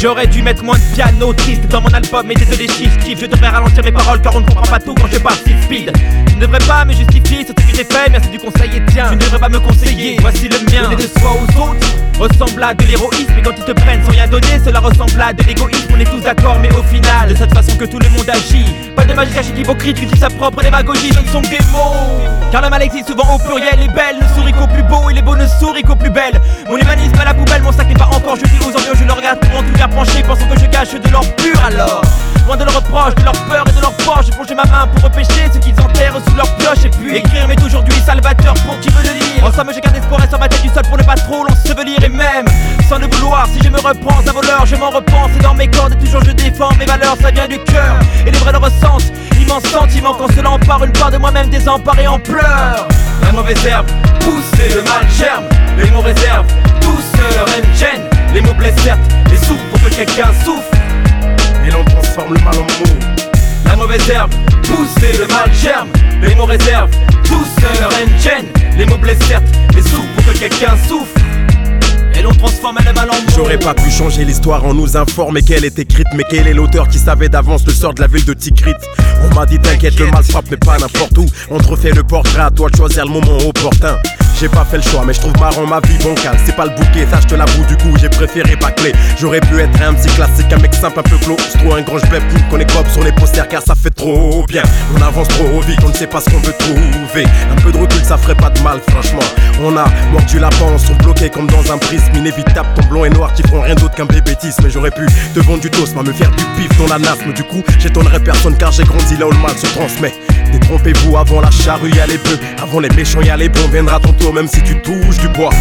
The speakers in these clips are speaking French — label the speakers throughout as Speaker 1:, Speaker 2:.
Speaker 1: J'aurais dû mettre moins de piano triste dans mon album, mais désolé chief. Je devrais ralentir mes paroles car on ne comprend pas tout quand je parle si speed. Tu ne devrais pas me justifier sur ce que j'ai fait, merci du conseil et tiens. Tu ne devrais pas me conseiller, voici le mien. Donner de soi aux autres ressemble à de l'héroïsme, et quand ils te prennent sans rien donner, cela ressemble à de l'égoïsme. On est tous d'accord, mais au final, de cette façon que tout le monde agit. Pas de magie cachée d'hypocrite, utilise sa propre démagogie, ce ne sont que des mots. Car le mal existe souvent au pluriel, les belles ne sourient qu'au plus beau et les beaux ne sourient qu'au plus belle. Mon humanisme à la poubelle, mon sac n'est pas encore jeté aux ordures, je le regarde pour en tout cas penché, pensant que je cache de l'or pur alors. Loin de leur reproche, de leur peur et de leur poche, j'ai plongé ma main pour repêcher ce qu'ils enterrent sous leur pioche. Et puis écrire m'est aujourd'hui salvateur pour qui veut le lire. En somme j'ai gardé espoir et sur ma tête du sol pour ne pas trop l'ensevelir. Et même sans le vouloir, si je me reprends un voleur, je m'en repense. Et dans mes cordes et toujours je défends mes valeurs, ça vient du cœur. Et les vrais le ressentent, immense sentiment quand cela empare une part de moi-même désemparée en pleurs. La mauvaise herbe pousse et le mal germe. Les mots réservent tous leur haine gêne. Les mots blessent certes, les souffrent pour que quelqu'un souffre. Et l'on transforme le mal en mots. La mauvaise herbe pousse et le mal germe. Les mots réservent tous leur haine gêne. Les mots blessent certes, les souffrent pour que quelqu'un souffre. Et l'on transforme le mal en mots.
Speaker 2: J'aurais pas pu changer l'histoire en nous informer qu'elle est écrite. Mais quel est l'auteur qui savait d'avance le sort de la ville de Tikrit? On m'a dit t'inquiète, le mal frappe mais pas n'importe où. On te refait le portrait, à toi de choisir le moment opportun. J'ai pas fait le choix mais je trouve marrant ma vie bancale. C'est pas le bouquet, ça je te l'avoue, du coup j'ai préféré bâcler. J'aurais pu être un petit classique, un mec simple un peu clos. Je trouve un grand j'blève tout, qu'on est cop sur les posters car ça fait trop bien. On avance trop vite, on ne sait pas ce qu'on veut trouver. Un peu de recul ça ferait pas de mal franchement. On a mordu la pan, on se bloqué comme dans un prisme. Inévitable, ton blond et noir qui feront rien d'autre qu'un bébétisme. Mais j'aurais pu te vendre du toast, me faire du pif dans l'anasme. Du coup j'étonnerais personne car j'ai grandi là où le mal se transmet. Détrompez-vous, avant la charrue y'a les bœufs, avant les méchants y'a les bons. Viendra ton tour même si tu touches du bois.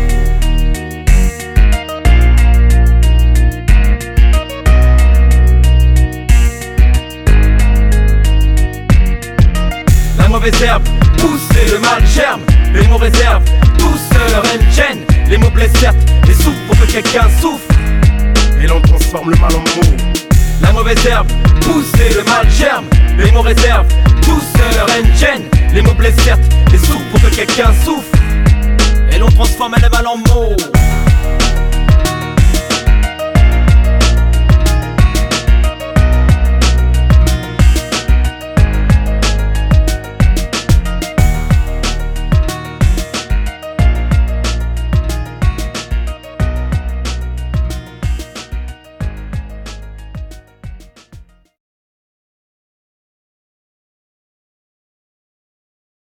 Speaker 1: La mauvaise herbe pousse et le mal germe. Les mots réservent tous leur haine gêne. Les mots blessent certes, les souffrent pour que quelqu'un souffre.
Speaker 2: Et l'on transforme le mal en mots.
Speaker 1: La mauvaise herbe pousse et le mal germe. Les mots réservent tous leur haine gêne. Les mots blessent certes, les souffrent pour que quelqu'un souffre. Et l'on transforme le mal en mots.